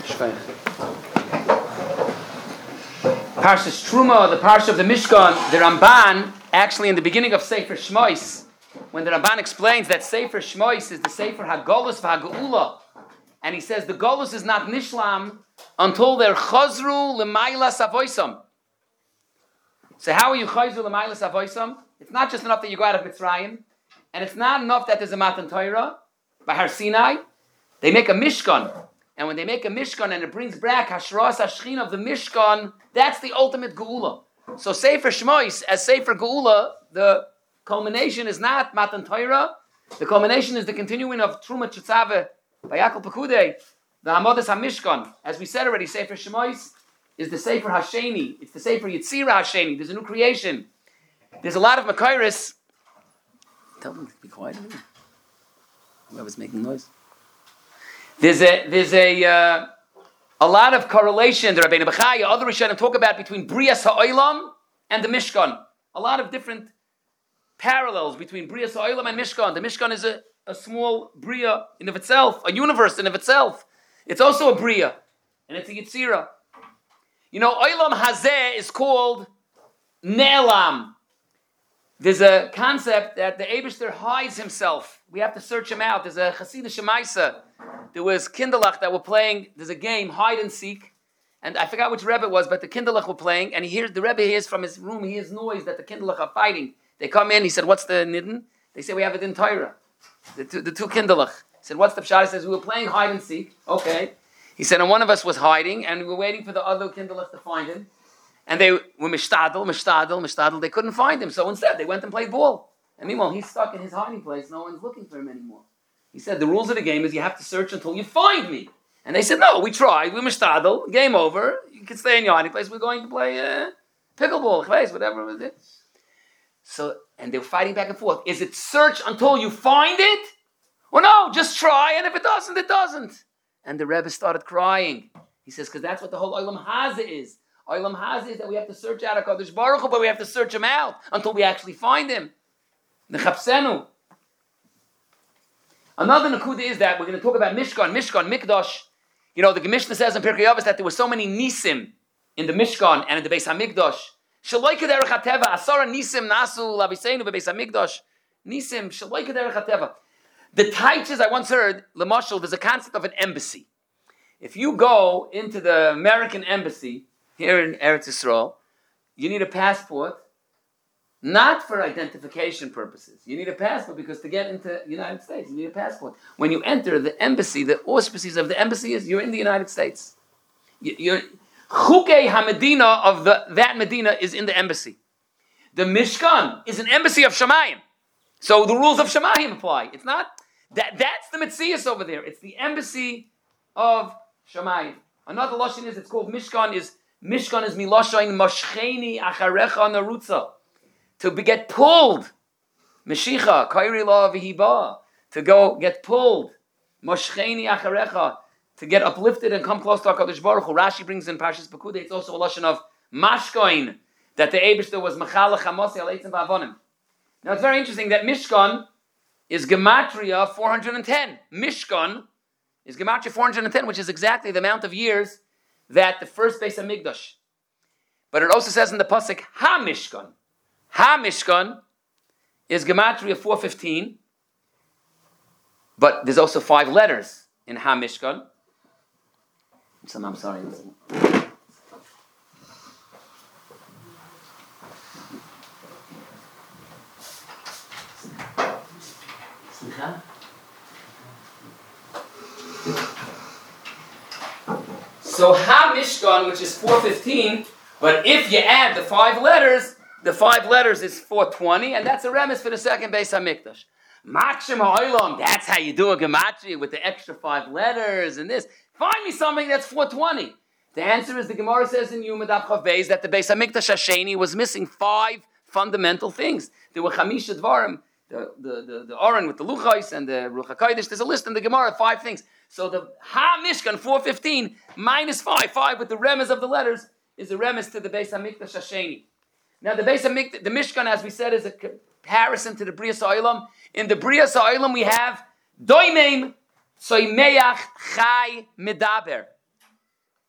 Parshas Truma, the Parsha of the Mishkan, the Ramban, actually in the beginning of Sefer Shmois, when the Ramban explains that Sefer Shmois is the Sefer HaGolus v'HaGeula, and he says the Golus is not Nishlam until they're Chazru L'mayla Savoisam. So how are you Chazru L'mayla Savoisam? It's not just enough that you go out of Mitzrayim, and it's not enough that there's a Matan Torah by Har Sinai. They make a Mishkan. And when they make a Mishkan and it brings back Hashras Hashchin of the Mishkan, that's the ultimate Geula. So Sefer Shmois, as Sefer Geula, the culmination is not Matan Torah. The culmination is the continuing of Truma Tetzaveh by Yaakov Pekudei, the Hamodas HaMishkan. As we said already, Sefer Shmois is the Sefer Hasheni. It's the Sefer Yetzirah Hasheni. There's a new creation. There's a lot of Makairis. Tell them to be quiet. Whoever's making noise. There's a lot of correlation that Rabbeinu Bechaya, other Rishonim talk about between Brias HaOlam and the Mishkan. A lot of different parallels between Brias HaOlam and Mishkan. The Mishkan is a small Bria in of itself, a universe in of itself. It's also a Bria, and it's a Yetzirah. You know, Olam Hazeh is called Ne'elam. There's a concept that the Eibishter hides himself. We have to search him out. There's a Hasidic Shemaisa. There was Kinderlach that were playing. There's a game, hide and seek. And I forgot which Rebbe it was, but the Kinderlach were playing. And the Rebbe hears from his room, he hears noise that the Kinderlach are fighting. They come in, he said, what's the Nidden? They say, we have it in Torah. The two Kinderlach. He said, what's the Pshat? He says, we were playing hide and seek. Okay. He said, and one of us was hiding, and we were waiting for the other Kinderlach to find him. And they were mishtadel. They couldn't find him. So instead, they went and played ball. And meanwhile, he's stuck in his hiding place. No one's looking for him anymore. He said, the rules of the game is you have to search until you find me. And they said, no, we tried. We mishtadel. Game over. You can stay in your hiding place. We're going to play pickleball, whatever it is. So, and they were fighting back and forth. Is it search until you find it? Or no, just try. And if it doesn't, it doesn't. And the Rebbe started crying. He says, because that's what the whole Olam Hazeh is. Olam Hazeh is that we have to search out HaKadosh Baruch Hu, but we have to search him out until we actually find him. Nechapsenu. Another nakuda is that we're going to talk about Mishkan, Mikdash. You know, the Mishnah says in Pirkei Avos that there were so many nisim in the Mishkan and in the Beis HaMikdash. Shaloi kederech hateva, asara nisim nasu laviseinu beBeis HaMikdash. Nisim, shaloi kederech hateva. The Taiches, I once heard, Lamashal, there's a concept of an embassy. If you go into the American embassy here in Eretz Yisrael, you need a passport, not for identification purposes. You need a passport because to get into the United States, you need a passport. When you enter the embassy, the auspices of the embassy is you're in the United States. Chukei HaMedina of that Medina is in the embassy. The Mishkan is an embassy of Shemayim. So the rules of Shemayim apply. It's not, that's the Metzias over there. It's the embassy of Shemayim. Another Lashon is, it's called Mishkan is Miloshain Moshcheni Acharecha Narutza. To get pulled. Meshicha, Kairi La Vihiba. To go get pulled. Moshcheni Acharecha. To get uplifted and come close to HaKadosh Baruch Hu. Rashi brings in Parshas Pekudei. It's also a Lashon of Mashkoin. That the Eibishter was Machalach Hamosi Al Eitzim Va'avonim. Now it's very interesting that Mishkan is Gematria 410. Mishkan is Gematria 410, which is exactly the amount of years that the first Beis HaMikdash. But it also says in the pasuk Ha-Mishkan. Ha-Mishkan is Gematria 415. But there's also 5 letters in Ha-Mishkan. I'm sorry. So Ha-Mishkan, which is 415, but if you add the 5 letters is 420, and that's a remes for the second Beis HaMikdash. Makshim ha'olam, that's how you do a gematria with the extra 5 letters and this. Find me something that's 420. The answer is the Gemara says in Yuma Daf Chav Beis that the Beis HaMikdash Hasheni was missing 5 fundamental things. There were Chamisha Dvarim, the Aron with the Luchais and the Ruach HaKodesh. There's a list in the Gemara of 5 things. So the Ha-Mishkan 415 minus 5 with the remes of the letters is a remes to the Beis HaMikdash Hasheni. Now the Beis HaMikdash, the Mishkan, as we said, is a comparison to the Brias HaOlam. In the Brias HaOlam we have Doimim Soimeach Chai Medaber.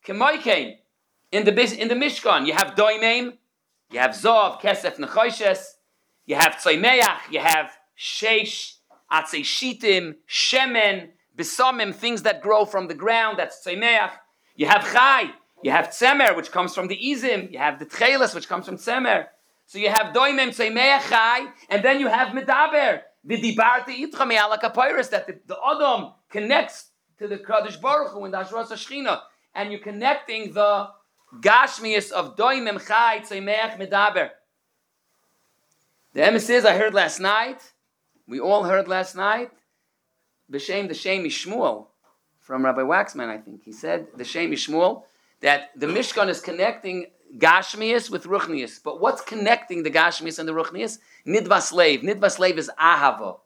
Kemoikein, in the Mishkan, you have Doimim, you have Zov, Kesef, Nechoshes, you have Tzaimeach, you have Sheish, Atzei Shitim, Shemen, Besamim, things that grow from the ground, that's Tzaimeach. You have Chai, you have Tzemer, which comes from the Izim, you have the Tcheles, which comes from Tzemer. So you have Doimim, Tzaimeach, Chai, and then you have Medaber, the Dibarti Itra Me'ala Kapairis, that the Adam connects to the Kadosh Baruch Hu in the Hashras HaShechina, and you're connecting the Gashmius of Doimim, Chai, Tzaimeach, Medaber. The emes is, I heard last night, we all heard last night, B'Shem, the Shem Yishmuel, from Rabbi Waxman, I think. He said, the Shem Yishmuel, that the Mishkan is connecting Gashmius with Ruchnius. But what's connecting the Gashmius and the Ruchnius? Nidvas Leiv. Nidvas Leiv is Ahava.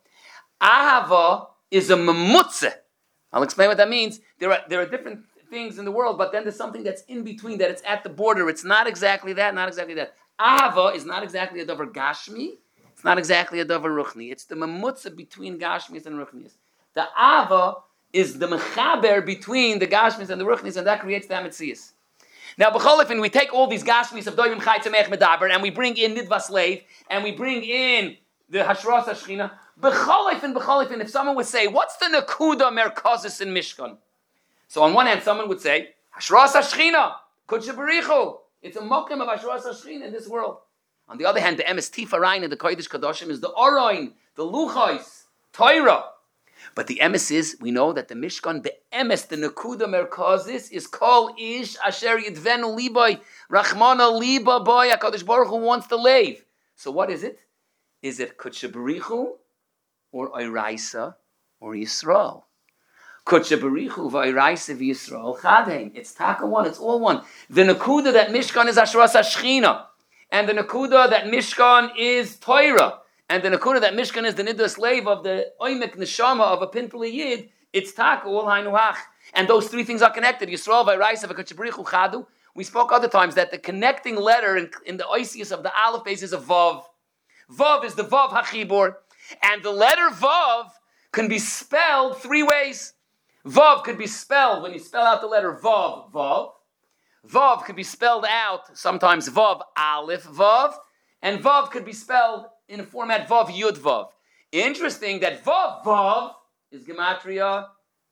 Ahava is a memutze. I'll explain what that means. There are different things in the world, but then there's something that's in between, that it's at the border. It's not exactly that, not exactly that. Ahava is not exactly a davar Gashmi. It's not exactly a davar Ruchni. It's the memutze between Gashmius and Ruchnius. The Ava is the mechaber between the Gashmis and the Ruchnis, and that creates the Ametzias. Now, b'cholifin, we take all these Gashmis of Doimim Chai Tzemech Medaber, and we bring in Nidvas Leiv, and we bring in the Hashras HaShechina. B'cholifin, if someone would say, what's the Nakuda Merkozis in Mishkan? So on one hand, someone would say, Hashras HaShechina, Kudsha Barichu. It's a mokim of Hashras HaShechina in this world. On the other hand, the Emes Tifarain and the Kodesh Kadoshim is the Oroin, the Luchais, Torah. But the emes is, we know that the Mishkan, the emes, the Nakuda Merkozis, is called Ish Asher Yidvenu Liboy, Rachmana Liba Boy, HaKadosh Baruch Hu wants to leave. So what is it? Is it Kudsha Barichu, or Oiraisa, or Yisrael? Kudsha Barichu, V'Oiraisa, V'Yisrael, Chadheim. It's Taka one, it's all one. The Nakuda that Mishkan is Hashras HaShechina, and the Nakuda that Mishkan is Torah. And the Nakuda that Mishkan is the Nidus slave of the Oimek Neshama of a Pinpuli Yid, it's Taka, all Hainuach. And those three things are connected. Yisrael, V'Oiraisa, V'Kachibarichu, Chadu. We spoke other times that the connecting letter in the Oisius of the Aleph base is a Vav. Vav is the Vav HaChibor. And the letter Vav can be spelled three ways. Vav could be spelled, when you spell out the letter Vav, Vav. Vav could be spelled out, sometimes Vav, Aleph, Vav. And Vav could be spelled in a format Vav, Yud, Vav. Interesting that Vav, Vav is Gematria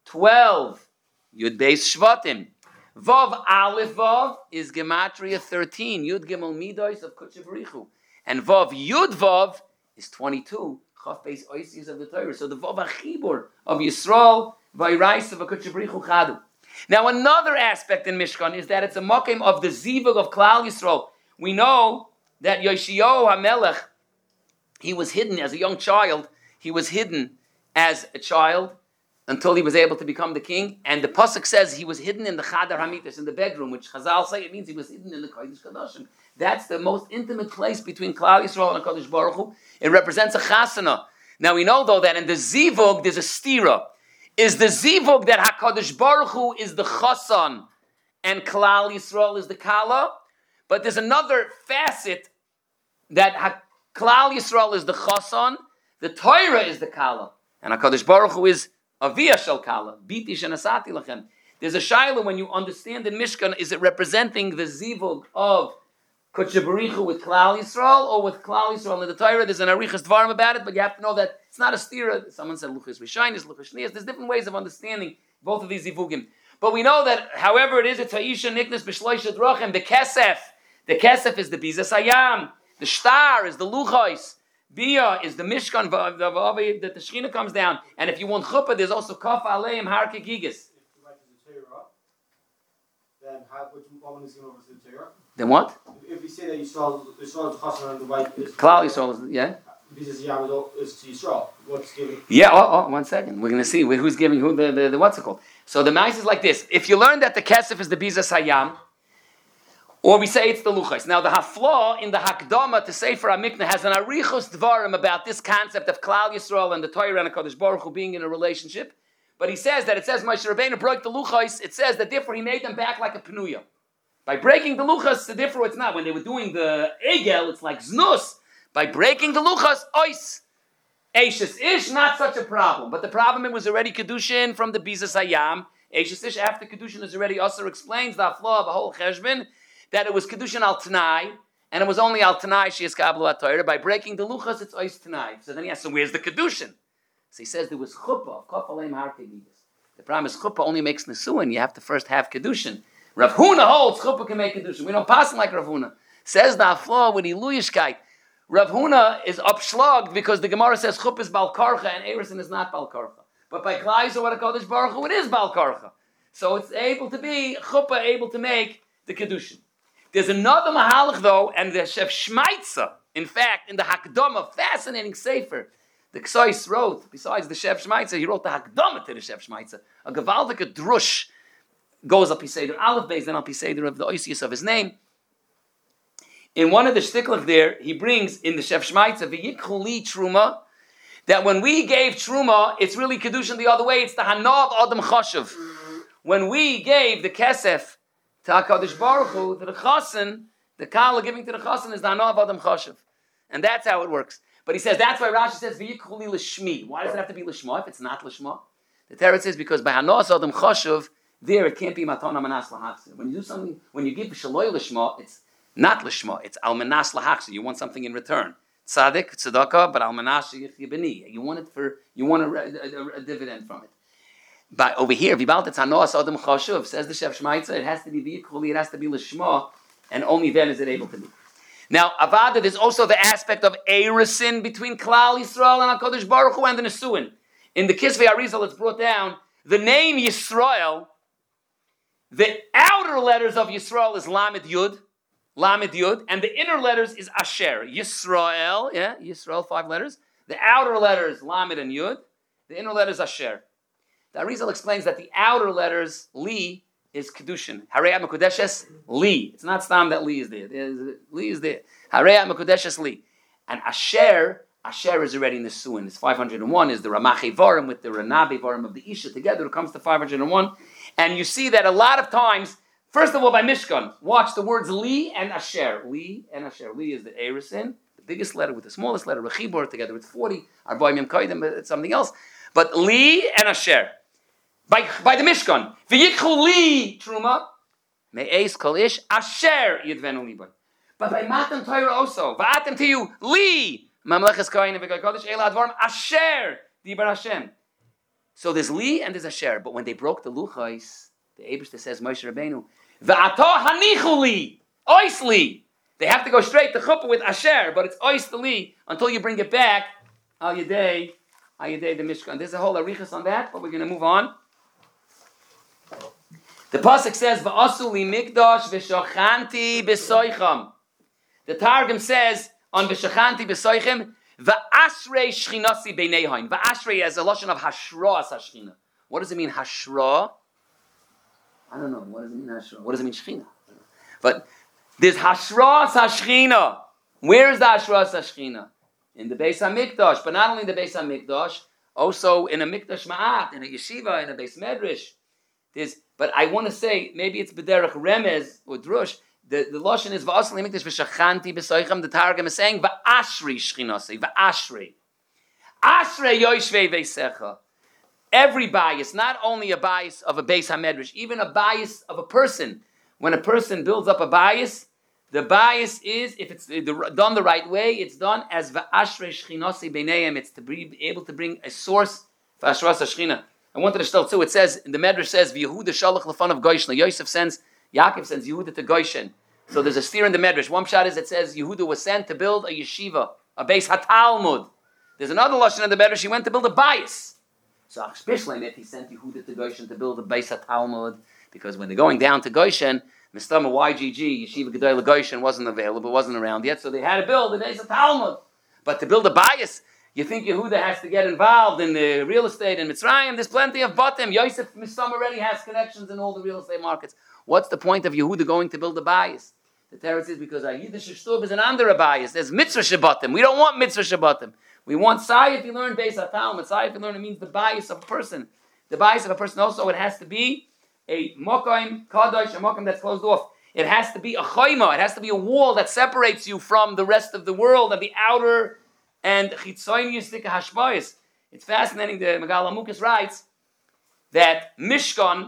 12. Yud, Beis, Shvatim. Vav, Aleph, Vav is Gematria 13. Yud, Gimel, Midos of Kudsha Barichu. And Vav, Yud, Vav is 22. Chaf, Beis, Oisius of the Torah. So the Vav HaChibur of Yisrael, V'Oiraisa, V'Kudsha Barichu, Chadu. Now another aspect in Mishkan is that it's a mokim of the Zivug of Klal Yisrael. We know that Yoshiyahu HaMelech, he was hidden as a young child. He was hidden as a child until he was able to become the king. And the pasuk says he was hidden in the Chadar Hamitas, in the bedroom, which Chazal say it means he was hidden in the Kodesh Kadoshim. That's the most intimate place between Klal Yisrael and HaKadosh Baruch Hu. It represents a chasana. Now we know though that in the Zivug there's a stira. Is the Zivug that HaKadosh Baruch Hu is the chasan and Klal Yisrael is the kala? But there's another facet that Klal Yisrael is the chasan, the Torah is the kala, and HaKadosh Baruch Hu is aviyah shel kala. Biti shenasati lachem. There's a shaila when you understand in Mishkan, is it representing the zivug of Kudsha Barichu with Klal Yisrael or with Klal Yisrael in the Torah? There's an arichas dvarim about it, but you have to know that it's not a stira. Someone said luchas rishonis, luchas shnias. There's different ways of understanding both of these zivugim. But we know that however it is, it's ha'isha niknas b'shloisha drachem. The kesef is the bizas hayam. The shtar is the luchos. Bia is the mishkan that the Shechina comes down. And if you want chuppah, there's also kaf aleim har kegigas. Then which woman is going over to the Torah? Then what? If we say that Yisrael is Chassan and the white is Klal Yisrael is, yeah? Because Yam is to Yisrael. What's given? Yeah, 1 second. We're going to see who's giving who the what's it called. So the mice is like this. If you learn that the kesef is the bizas hayam, or we say it's the luchos. Now the hafla in the Hakdama to Sefer HaMikneh has an arichos dvarim about this concept of Klal Yisrael and the Torah and HaKadosh Baruch Hu being in a relationship. But he says that it says Moshe Rabbeinu broke the luchos. It says that therefore he made them back like a penuya. By breaking the luchos, the difference it's not. When they were doing the egel, it's like znus. By breaking the luchos, ois. Eishes ish, not such a problem. But the problem, it was already kedushin from the bizas hayam, Eishes Ish after Kedushin is already Asr explains the flaw of a whole Cheshbon, that it was Kedushin al Tanai, and it was only al Tanai she is Kabbalah Torah. By breaking the Luchas, it's Ois Tanai. So then he asks, so where's the Kedushin? So he says there was Chuppah, Kofaleim Harkegidas. The problem is Chuppah only makes Nesuin. You have to first have Kedushin. Rav Huna holds Chuppah can make Kedushin. We don't pass him like Rav Huna. Says the flaw with Iluyishkeit. Rav Huna is upschlagged because the Gemara says Chuppah is Bal Karcha and Eresin is not Bal Karcha. But by Klai or what HaKadosh Baruch Hu, it is Bal Karcha. So it's able to be Chuppah, able to make the Kedushin. There's another Mahalach though, and the Shef Shmaitza, in fact, in the Hakdama, fascinating sefer, the Ksais wrote, besides the Shef Shmaitza, he wrote the Hakdama to the Shef Shmaitza. A Gewaldige Drush goes up Seder Aleph Beis, then up Seder of the Oisius of his name. In one of the shtiklach there, he brings in the Shef Shmaitza, V'yikchu li Truma, that when we gave Truma, it's really Kedushin the other way, it's the Hanav Adam Choshev. When we gave the Kesef to HaKadosh Baruch Hu, to the Chassan, the Kala giving to the Chassan is the Hanav Adam Choshev. And that's how it works. But he says, that's why Rashi says, V'yikchu li L'shmi. Why does it have to be L'shma if it's not L'shma? The Teretz says, because by Hanav Adam Choshev, there it can't be Matana Manas L'Hachzir. When you do something, when you give Shaloy L'shma, it's not L'shma, it's Al Manas L'Hachzir. You want something in return. Tzaddik, tzedakah, but Al Manas B'ni. You want a dividend from it. But over here, Vibalt it's Hanoas Adam Chashuv, says the Shef Shmaitza, it has to be V'yikhuli, it has to be L'shma, and only then is it able to be. Now, Avada, there's also the aspect of Eresin between Klal Yisrael and HaKadosh Baruch Hu and the Nesuin. In the Kisvei Arizal, it's brought down, the name Yisrael, the outer letters of Yisrael is Lamed Yud, and the inner letters is Asher. Yisrael, Yisrael, 5 letters. The outer letters, Lamed and Yud. The inner letters, Asher. The Arizal explains that the outer letters, Li, is Kedushin. Harei Mekudeshes, Li. It's not Stam that Li is there. Li is there. Harei Mekudeshes, Li. And Asher is already in the Suin. It's 501, is the Ramachi Varim with the Ranabi Varim of the Isha. Together it comes to 501. And you see that a lot of times, first of all, by Mishkan, watch the words Li and Asher. Li and Asher. Li is the Eresin, the biggest letter with the smallest letter, Rechibor, together with 40. Arboim Yem Koidim, it's something else. But Li and Asher. By the Mishkan. V'yikchu Li Truma. Me'ez kol ish Asher yidvenu liboy. But by Matan Torah also. V'atem to you Li. Mamleches Koyin v'goy kodesh Eila Advarim Asher Dibar Hashem. So there's Li and there's Asher. But when they broke the Luchais, the Eibishter says, Moshe Rabbeinu, V'ato hanichu li, ois li. They have to go straight to Chuppah with Asher, but it's ois li until you bring it back, al yedei the Mishkan. There's a whole arichas on that, but we're going to move on. The pasuk says, V'asu li mikdash v'shochanti b'soicham. The Targum says, on v'shochanti b'soicham, V'ashrei shchinasi b'neihain. V'ashrei is a lotion of hashra as hashchina. What does it mean, hashra? I don't know. What does it mean, hashra? What does it mean, shchina? But there's hashra as hashchina. Where is the hashra as hashchina? In the Beis HaMikdash. But not only in the Beis HaMikdash, also in a Mikdash Ma'at, in a yeshiva, in a Beis Medrash. But I want to say, maybe it's B'derech Remez or Drush, the Lashon is V'asli Mikdash V'shachanti B'soicham. The Targum is saying V'ashri Shchinasi, V'ashri. Ashrei Yoshvei Veisecha. Every bias, not only a bias of a Beis HaMedrash, even a bias of a person. When a person builds up a bias, the bias is, if it's done the right way, it's done as V'ashrei Shchinasi B'neim. It's to be able to bring a source for Ashras HaShchina. I wanted to tell too, it says, the Medrash says, V'Yehuda Shalach L'fan of Goshen. Yaakov sends Yehuda to Goshen. So there's a steer in the Medrash. One shot is it says Yehuda was sent to build a yeshiva, a Beis HaTalmud. There's another lashon in the Medrash, he went to build a bias. So especially if he sent Yehuda to Goshen to build a Beis HaTalmud, because when they're going down to Goshen, Mistama YGG, Yeshiva Gedolah Goshen wasn't available, wasn't around yet, so they had to build a Beis HaTalmud. But to build a bias, you think Yehuda has to get involved in the real estate in Mitzrayim? There's plenty of Batim. Yosef Mistam already has connections in all the real estate markets. What's the point of Yehuda going to build a bias? The Teretz is because a Yiddish Shtub is an under bias. There's Mitzvah Shabbatim. We don't want Mitzvah Shabbatim. We want Sayif, you learn Beis HaTalmud. Sayif, you learn, it means the bias of a person. The bias of a person also, it has to be a Mokaim Kadosh, a Mokaim that's closed off. It has to be a Chayma. It has to be a wall that separates you from the rest of the world and the outer and Chitzonius Hashbayis. It's fascinating. The Megal HaMukas writes that Mishkan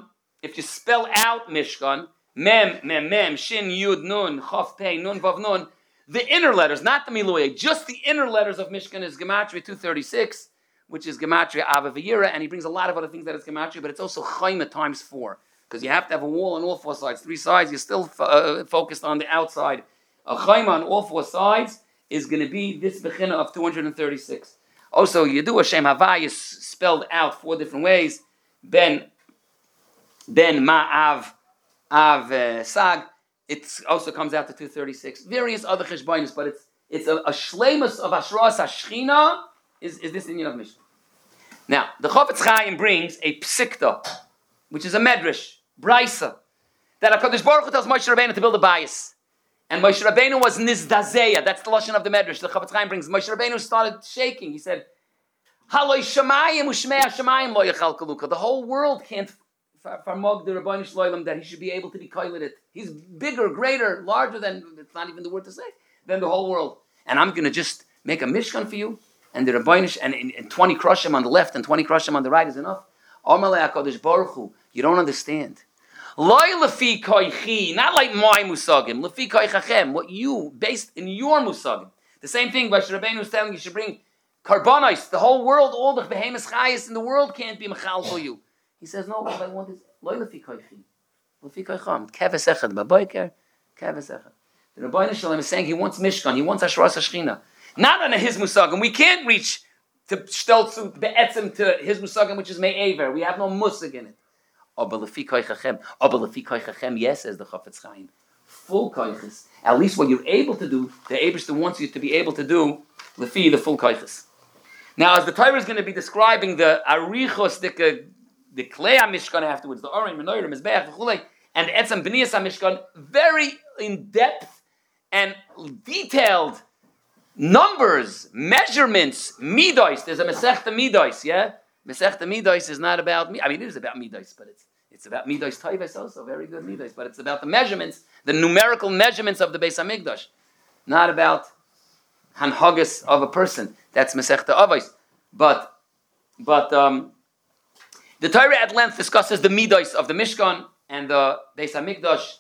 if you spell out Mishkan, Mem, Mem, Mem, Shin, Yud, Nun, Chaf, Pei, Nun, Vav, Nun, the inner letters, not the Miluye, just the inner letters of Mishkan is Gematria 236, which is Gematria Ava V'yira, and he brings a lot of other things that is Gematria, but it's also Chayma times 4, because you have to have a wall on all 4 sides. 3 sides, you're still focused on the outside. A Chayma on all 4 sides is going to be this Bechina of 236. Also, Yedua Shem Havai is spelled out 4 different ways. Ben Ma'av Sag. It also comes out to 236. Various other cheshbonis, but it's a shleimus of Ashras Hashchina is this Indian of Mishnah. Now, the Chofetz Chaim brings a psikta, which is a medrash, brisa, that HaKadosh Baruch Hu tells Moshe Rabbeinu to build a bayis. And Moshe Rabbeinu was nizdazeya. That's the lashon of the medrash. The Chofetz Chaim brings. Moshe Rabbeinu started shaking. He said, "Haloi shamayim u'shmei hashamayim lo yachal kaluka." The whole world can't farmog the Rabbeinu Shloim that he should be able to be koiled it. He's bigger, greater, larger than, it's not even the word to say, than the whole world. And I'm going to just make a mishkan for you, and the Rabbeinu and 20 krushim on the left and 20 krushim on the right is enough. Amalei HaKadosh Baruch Hu, you don't understand. Loi lefi koichi, not like my musagim. Lefi koichachem, what you, based in your musagim. The same thing, Moshe Rabbeinu is telling you should bring karbonos. The whole world, all the behemoth chayas in the world can't be mechal for you. He says, no, what I want is loi lefi koichi. Lefi koicham. Keves echad, baboiker, keves echad. The Rabbeinu Shalom is saying he wants Mishkan, he wants Ashras Hashchina. Not on his musagim. We can't reach to Shtelzu be'etzim to his musagim, which is me'aver. We have no musag in it. Yes, says the Chofetz Chaim. Full koiches. At least what you're able to do, the Eibishter wants you to be able to do lefi the full koiches. Now, as the Torah is going to be describing the arichos, the klei mishkan afterwards, the orim, menorah, mizbeach, v'chulei, and the etzem b'niyas mishkan, very in depth and detailed numbers, measurements, midos. There's a Masechta Midos, yeah. Masechta Midos is not about me. I mean, it is about Midos, but it's about Midos Taives also, very good Midos. But it's about the measurements, the numerical measurements of the Beis Hamikdash, not about Hanhagas of a person. That's Masechta Avos. But the Torah at length discusses the Midos of the Mishkan and the Beis Hamikdash.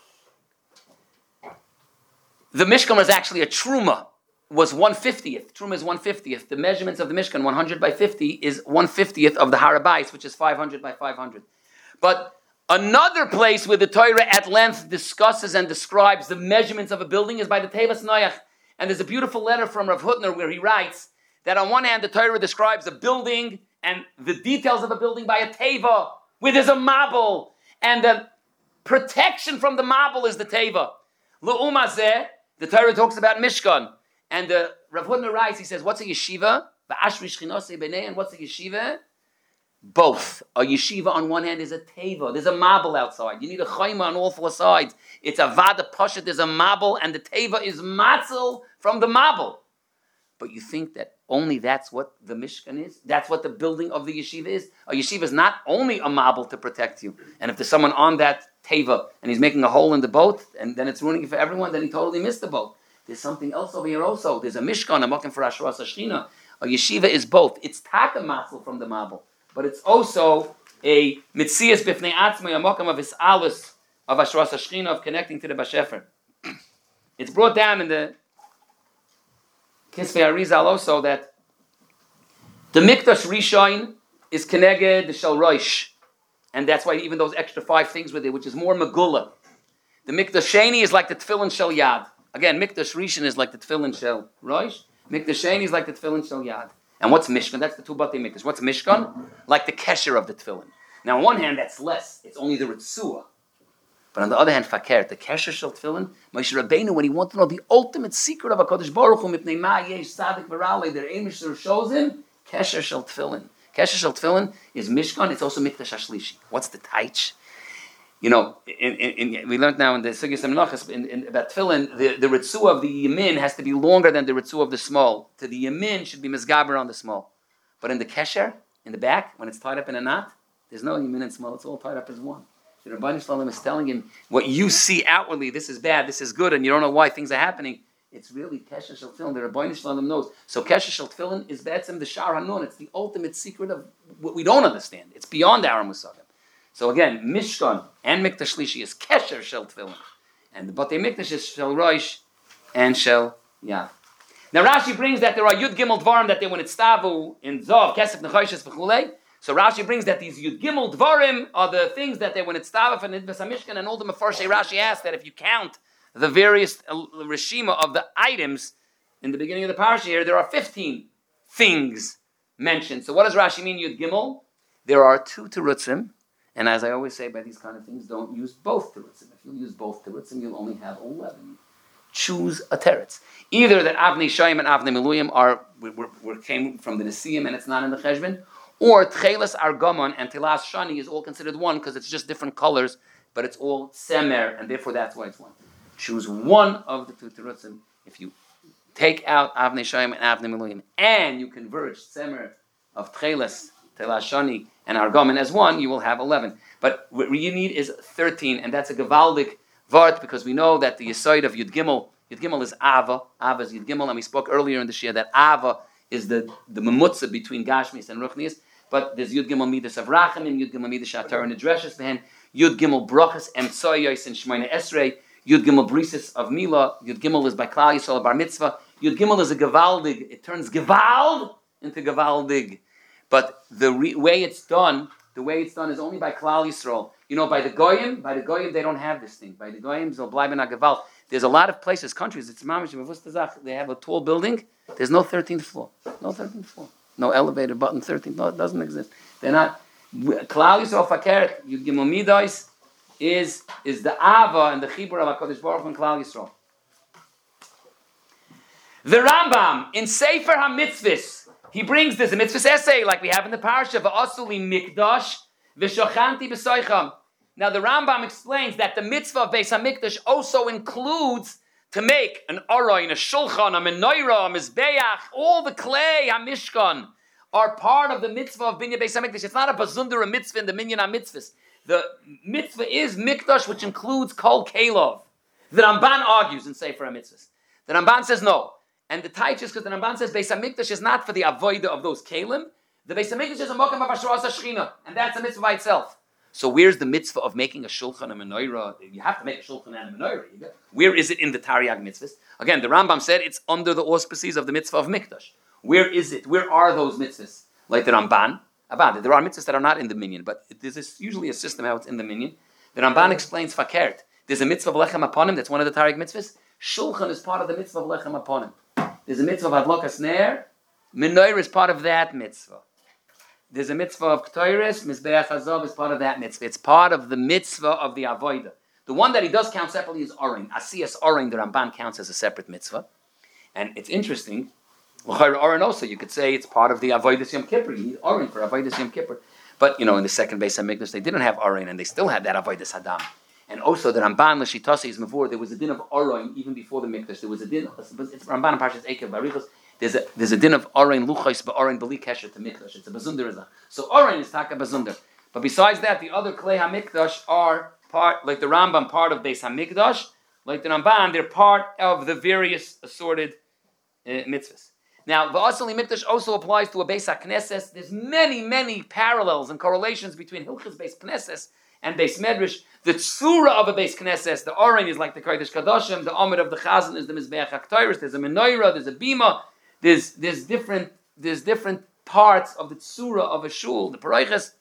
The Mishkan was actually a truma. Was 1/50th. Truma is 1/50th. The measurements of the Mishkan, 100 by 50, is 1/50th of the Har HaBayis, which is 500 by 500. But another place where the Torah at length discusses and describes the measurements of a building is by the Tevas Noach. And there's a beautiful letter from Rav Hutner where he writes that on one hand the Torah describes a building and the details of a building by a Teva, where there's a Mabel, and the protection from the Mabel is the Teva. L'umazeh, the Torah talks about Mishkan. And the Rav Hutner writes, he says, what's a yeshiva? And what's a yeshiva? Both. A yeshiva on one hand is a teva. There's a mabel outside. You need a chayma on all 4 sides. It's a vada pashat. There's a mabel, and the teva is matzel from the mabel. But you think that only that's what the mishkan is? That's what the building of the yeshiva is? A yeshiva is not only a mabel to protect you. And if there's someone on that teva and he's making a hole in the boat, and then it's ruining it for everyone, then he totally missed the boat. There's something else over here also. There's a mishkan. I'm looking for Ashras Hashchina. A yeshiva is both. It's taka matzel from the mabel, but it's also a mitzias b'fnei atzmai, a mokam of his alus of Ashras Hashchina, of connecting to the Bashefer. It's brought down in the Kisvei Arizal also that the Mikdash Rishon is keneged the Shel Rosh, and that's why even those extra 5 things with it, which is more megula. The Mikdash Sheni is like the Tefillin Shel Yad. Again, Mikdash Rishon is like the Tefillin Shel Rosh. Mikdash Sheni is like the Tefillin Shel Yad. And what's Mishkan? That's the 2 Batei Mikdash. What's Mishkan? Like the Kesher of the Tefillin. Now, on one hand, that's less. It's only the Ritzua. But on the other hand, Fakir, the Kesher Shel Tefillin, Moshe Rabbeinu, when he wanted to know the ultimate secret of HaKadosh Baruch Hu, Mipnei Ma Yesh Tzadik V'Ralei, the Eimishter shows him, Kesher Shel Tefillin. Kesher Shel Tefillin is Mishkan. It's also Mikdash HaShlishi. What's the Taich? You know, we learned now in the Sugyas Menachos about Tefillin, the Ritzua of the Yamin has to be longer than the Ritzua of the small. To the Yamin should be Mizgaber on the small. But in the Kesher, in the back, when it's tied up in a knot, there's no Yamin and small. It's all tied up as one. The Rabbeinu Shalom is telling him, what you see outwardly, this is bad, this is good, and you don't know why things are happening. It's really Kesher Shel Tefillin. The Rabbeinu Shalom knows. So Kesher Shel Tefillin is Be'etzem the Shar HaNun. It's the ultimate secret of what we don't understand. It's beyond our Musagim. So again, Mishkan and Mikdash Shlishi is Kesher Shel Tefillin. And the Batei Mikdash is Shel Rosh and Shel Yav. Now Rashi brings that there are Yud Gimel Dvarim that they when it's Tavu in Zov, Kesef Nechoshes V'chulei. So Rashi brings that these Yud Gimel Dvarim are the things that they when it's Tavu and Nidbas HaMishkan, and all the Mefarshei Rashi asks that if you count the various Rishima of the items in the beginning of the parasha here, there are 15 things mentioned. So what does Rashi mean, Yud Gimel? There are 2 terutzim, and as I always say by these kind of things, don't use both terutzim. If you use both terutzim, you'll only have 11. Choose a teretz. Either that Avnei Shayim and Avnei Miluyim came from the Nesiim and it's not in the Cheshbon, or Tchelas Argamon and Telas Shani is all considered one because it's just different colors, but it's all Semer, and therefore that's why it's one. Choose one of the 2 terutzim. If you take out Avnei Shayim and Avnei Miluyim, and you converge Semer of Tchelas, Telas Shani, and Argamon as one, you will have 11. But what you need is 13, and that's a Gevaldik Vart, because we know that the Yesod of Yud Gimel is Ava. Ava is Yud Gimel, and we spoke earlier in the Shia that Ava is the Memutza between Gashmis and Ruchnias. But there's Yud Gimel Midas of Rachamim, Yud Gimel Midas Shatar and Nidreshes Behen, Yud Gimel Brachas Emtsoyos and Shmoyne Esrei, Yud Gimel Brisis of Mila, Yud Gimel is by Klal Yisrael Bar Mitzvah, Yud Gimel is a Gevaldig, it turns Gevald into Gevaldig. But the way it's done is only by Klal Yisrael. You know, by the Goyim, they don't have this thing. By the Goyim, they'll bleiben Gevald. There's a lot of places, countries, it's mamish, they have a tall building, there's no 13th floor. No 13th floor. No elevator button, 13th, no, it doesn't exist. They're not, Klal Yisrael Fakert, Yud Gimel Midos, is the Ava and the Chibur of HaKadosh Baruch Hu and Klal Yisrael. The Rambam, in Sefer HaMitzvahs, he brings this, a mitzvahs essay, like we have in the parasha, V'asuli mikdash, v'shochanti b'soicham. Now the Rambam explains that the mitzvah of Beis HaMikdash also includes to make an aroin, a shulchan, a menorah, a mizbeach, all the clay, HaMishkan, are part of the mitzvah of Binyan Beis HaMikdash. It's not a bazundar, a mitzvah in the Minyan HaMitzvahs. The mitzvah is mikdash, which includes kol kelov. The Ramban argues in Sefer HaMitzvahs. The Ramban says no. And the Taich is because the Ramban says Beis HaMikdash is not for the avodah of those kelim. The Beis HaMikdash is a mokem of Asheras HaShechina, and that's a mitzvah by itself. So where's the mitzvah of making a shulchan, a menorah? You have to make a shulchan and a menorah. Where is it in the Taryag mitzvahs? Again, the Rambam said it's under the auspices of the mitzvah of Mikdash. Where is it? Where are those mitzvahs? Like the Ramban. There are mitzvahs that are not in the minyan, but there's usually a system how it's in the minyan. The Ramban explains fakert. There's a mitzvah of lechem aponim, that's one of the Taryag mitzvahs. Shulchan is part of the mitzvah of lechem aponim. There's a mitzvah of adlokas ner. Menorah is part of that mitzvah. There's a mitzvah of Ktoiris, Mizbeach Hazav is part of that mitzvah. It's part of the mitzvah of the Avodah. The one that he does count separately is Orin. Asiyas Orin, the Ramban counts as a separate mitzvah. And it's interesting, Orin also, you could say it's part of the Avodah Yom Kippur. You need Orin for Avodah Yom Kippur. But, in the second Beis HaMikdash, they didn't have Orin, and they still had that Avodah Hadam. And also, the Ramban, L'shitasi is Mavur, there was a din of Orin even before the Mikdash. There was a din, it's Ramban and Parshas Ekev, Barichos. There's a din of Orein Luchais ba'Orein B'li Kesher to Mikdash. It's a Bazundar. So Orein is Taka Bazundar. But besides that, the other Klei HaMikdash are part, like the Rambam, part of Beis HaMikdash. Like the Ramban, they're part of the various assorted mitzvahs. Now, the Asali Mikdash also applies to a Beis HaKnesses. There's many, many parallels and correlations between Hilchas Beis Knesses and Beis Medrash. The Tzura of a Beis Knesses, the Orein is like the Kodesh Kadoshim, the Amid of the Chazan is the Mizbeach HaKtoiris, there's a Menorah, there's a Bima. There's different parts of the tzura of a shul, the parayches.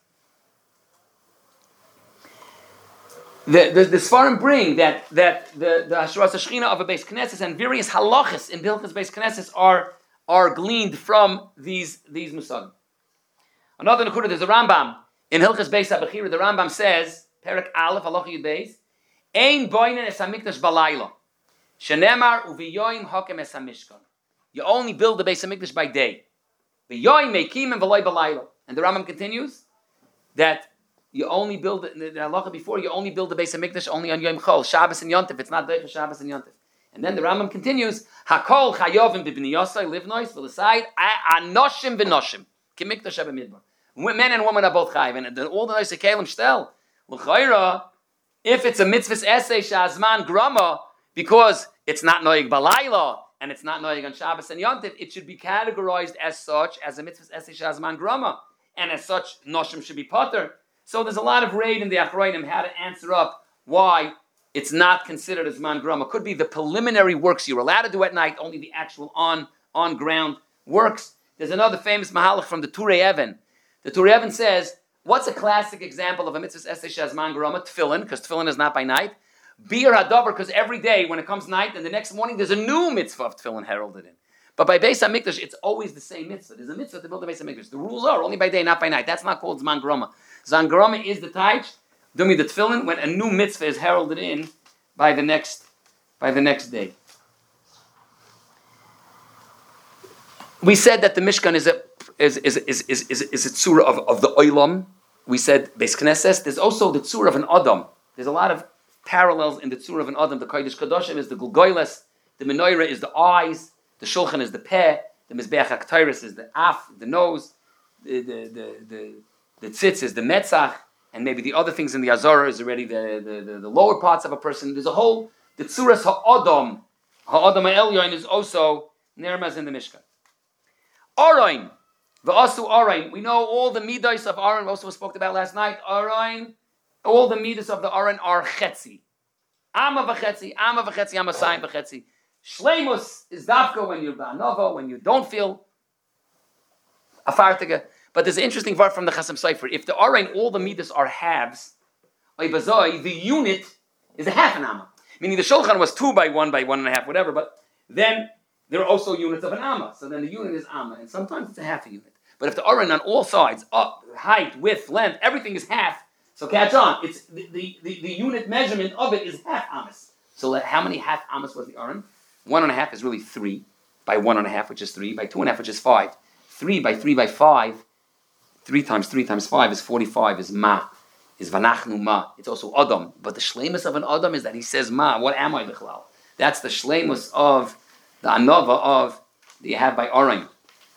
The Sfarim bring that the Asheras HaShechina of a Beis Knesses and various halachas in Hilchas Beis Knesses are gleaned from these musagim. Another nekuda, there's a Rambam in Hilchas Beis HaBechira. The Rambam says, Perek Aleph Halacha Yud Beis, Ein boinen es hamikdash balayla, shenemar uviyoyim hokem es hamishkan. You only build the Beis HaMikdash by day. And the Rambam continues that you only build the halacha before. You only build the Beis HaMikdash only on Yom Chol, Shabbos and Yontif. It's not Deicha Shabbos and Yontif. And then the Rambam continues, Hakol chayovim b'bniyosai livnois v'lesayid anoshim v'noshim kimikdash b'midbar. Men and women are both chayiv, and all the nice kelim shtel l'chayra. If it's a mitzvahs essay shazman grama, because it's not noig balayla. And it's not noyeg on Shabbos and Yontif, it should be categorized as such as a mitzvah essay shazman grama, and as such noshim should be potter. So there's a lot of raid in the Achrayim how to answer up why it's not considered as man grama. It could be the preliminary works you're allowed to do at night, only the actual on-ground works. There's another famous mahalach from the Turei Even. The Turei Even says, what's a classic example of a mitzvah esei shas man grama? Tefillin, because tefillin is not by night. Bir hadavar, because every day when it comes night and the next morning there's a new mitzvah of tefillin heralded in. But by Beis HaMikdash, it's always the same mitzvah. There's a mitzvah to build a Beis HaMikdash. The rules are only by day, not by night. That's not called Zman Grama. Zman Grama is the taich, Dumi the tefillin, when a new mitzvah is heralded in by the next day. We said that the Mishkan is a tzura of the oilam. We said Beis Knesses. There's also the tzura of an Adam. There's a lot of parallels in the tzura of an Adam. The Kodesh Kadoshim is the Gulgoyles. The Menorah is the eyes. The Shulchan is the peh. The Mizbeach HaKtairis is the af, the nose. The tzitz is the metzach. And maybe the other things in the Azara is already the lower parts of a person. There's a whole, the tzuras ha'adam ha'elyon is also nirmaz in the Mishkan. Arain, v'asu arain. We know all the midas of Aron, we also spoke about last night. Arain, all the midas of the Aron are chetzi. Ama v'chetzi, ama sayim v'chetzi. Shleimus is dafka when you're ba'anova, when you don't feel afartiga. But there's an interesting part from the Chasam Sofer. If the Arain, all the midas are halves, the unit is a half an amma. Meaning the Shulchan was 2 by 1 by 1.5, whatever, but then there are also units of an amma. So then the unit is amma, and sometimes it's a half a unit. But if the Arain on all sides, up, height, width, length, everything is half, so catch on, it's the unit measurement of it is half ammas. So how many half ammas was the Arain? 1.5 is really 3 by 1.5, which is 3, by 2.5, which is 5. 3 by 3 by 5, 3 times 3 times 5 is 45, is ma, is vanachnu ma. It's also Adam. But the shleimus of an Adam is that he says ma, what am I bichlal? That's the shleimus of the anova of that you have by Arain.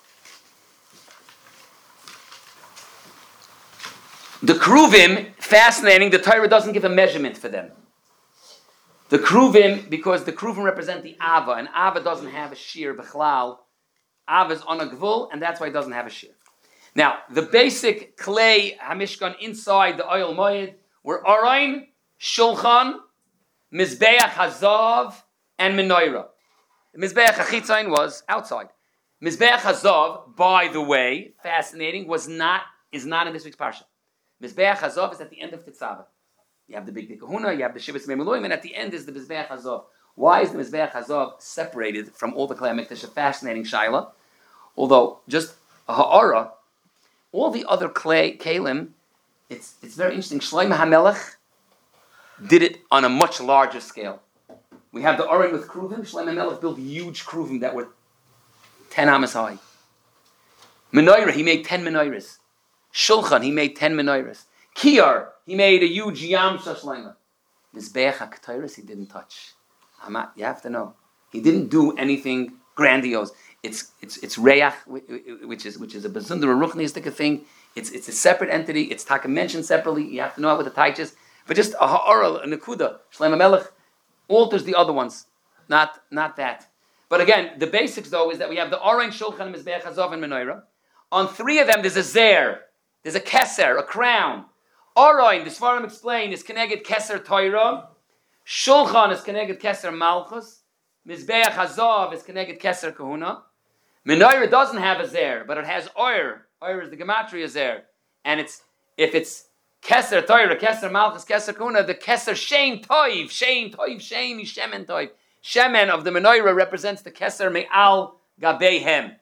The Kruvim, fascinating, the Torah doesn't give a measurement for them. The Kruvim, because the Kruvim represent the Ava, and Ava doesn't have a shear bichlal. Ava is on a gvul, and that's why it doesn't have a shear. Now, the basic clay hamishkan inside the oil moed were Arain, Shulchan, Mizbeach Hazav, and Menorah. The Mizbeach HaChitzain was outside. Mizbeach Hazav, by the way, fascinating, is not in this week's parsha. Mizbeach Hazav is at the end of Tetzaveh. You have the big Kahuna, you have the Shivas Me'eluim, and at the end is the Mizbeach Hazav. Why is the Mizbeach Hazav separated from all the Klei HaMikdash? A fascinating shaila. Although, just a ha'ara, all the other kalim, it's very interesting. Shlomo HaMelech did it on a much larger scale. We have the Arain with Kruvim. Shlomo HaMelech built huge Kruvim that were 10 amas high. Menorah, he made 10 menorahs. Shulchan, he made 10 menorahs. Kiyar, he made a huge Yam Shashleima. Mizbeach HaKtairis, he didn't touch. You have to know. He didn't do anything grandiose. It's Reach, which is a Bazundar Ruchnistic thing. It's a separate entity. It's taka mentioned separately. You have to know it with the taiches. But just a ha'ara, a nekuda, Shlomo HaMelech alters the other ones. Not that. But again, the basics though is that we have the Arain, Shulchan, Mizbeach Hazav, and Menorah. On 3 of them, there's a zer, there's a keser, a crown. Arain, the Svarim explain, is connected keser Torah. Shulchan is connected keser Malchus. Mizbeach Hazav is connected keser Kahuna. Menorah doesn't have a zer, but it has oir. Oir is the gematria zer. And if it's keser Torah, keser Malchus, keser Kahuna, the keser Shem Toiv, Shem is Shemen Toiv. Shemen of the Menorah represents the keser Me'al Gabeihem.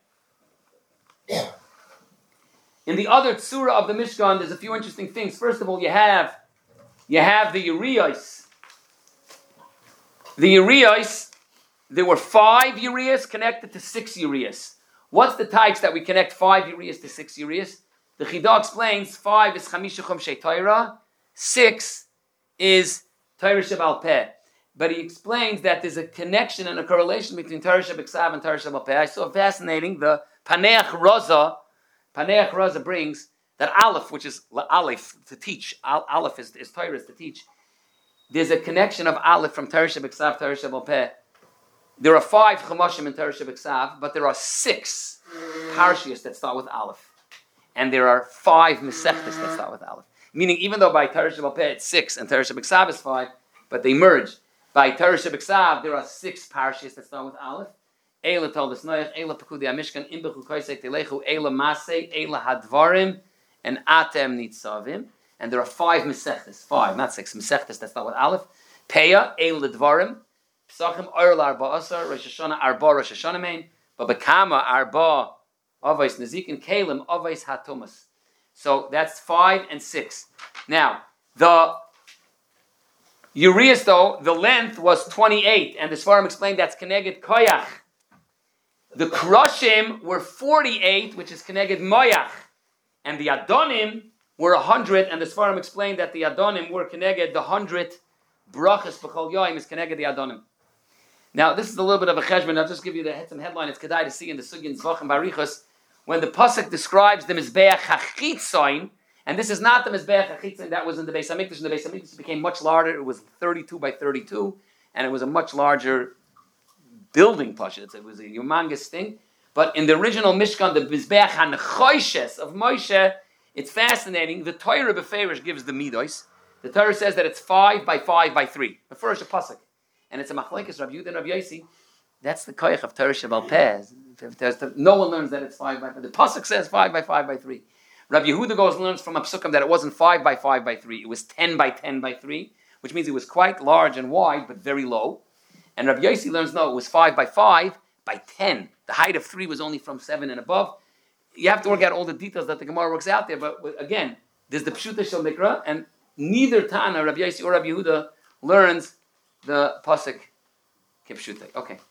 In the other tzura of the Mishkan, there's a few interesting things. First of all, you have the Urios. The Urios, there were 5 Urios connected to 6 Urios. What's the types that we connect 5 Urios to 6 Urios? The Chidah explains 5 is Chamisha Chumshei Torah, 6 is Torah Shebal Peh. But he explains that there's a connection and a correlation between Torah Shebeksav and Torah Shebal Peh. I saw fascinating, the Paneach Raza brings that Aleph, which is Aleph, to teach. Aleph is Torah, is to teach. There's a connection of Aleph from Torah Shebeksav, Torah Shebal Peh. There are 5 Chumashim in Torah Shebeksav, but there are 6 Parshias that start with Aleph. And there are 5 Mesechtes that start with Aleph. Meaning, even though by Torah Shebal Peh it's 6 and Torah Shebeksav is 5, but they merge. By Torah Shebeksav, there are 6 parashas that start with Aleph. Eila told us Noach, Eila Pekudi Amishkan, Imbechu Koisek Telechu, Eila Masei, Eila Hadvarim, and Atem Nitzavim. And there are 5 Mesechtes, 5, not 6, Mesechtes that start with Aleph. Peah, Eila Dvarim, Pesachim, Oil Arba Asar, Rosh Hashanah, Arba Rosh Hashanah Main, Babakama, Arba, Avais Nezik, and Kalim, Avais Hatumas. So that's 5 and 6. Now, the Urias, though, the length was 28, and the Svarim explained that's Keneged Koyach. The Krushim were 48, which is Keneged Moyach. And the Adonim were 100, and the Svarim explained that the Adonim were Keneged the 100 Brachas B'chol Yoim is Keneged the Adonim. Now, this is a little bit of a cheshbon. I'll just give you some headline. It's Kedai to see in the Sugin Zvach and Barichos, when the Pasuk describes the Mizbeach HaChitzoin, and this is not the Mizbeach HaChitzoin that was in the Beis HaMikdash. In the Beis HaMikdash it became much larger. It was 32 by 32, and it was a much larger building, Pasha. It was a humongous thing. But in the original Mishkan, the Mizbeach HaNechoishes of Moshe, it's fascinating. The Torah Beferish gives the Midos. The Torah says that it's 5 by 5 by 3. The first Pasuk. And it's a machlekes Rav Yehuda and Rav Yosi. That's the koyach of Torah Shebal Peh. No one learns that it's 5 by 5. The pasuk says 5 by 5 by 3. Rav Yehuda goes and learns from a psukim that it wasn't 5 by 5 by 3. It was 10 by 10 by 3, which means it was quite large and wide, but very low. And Rav Yosi learns no, it was 5 by 5 by 10. The height of 3 was only from 7 and above. You have to work out all the details that the Gemara works out there. But again, there's the pshuta shel mikra, and neither Tana, Rav Yosi or Rav Yehuda, learns the pasuk kipshute. Okay.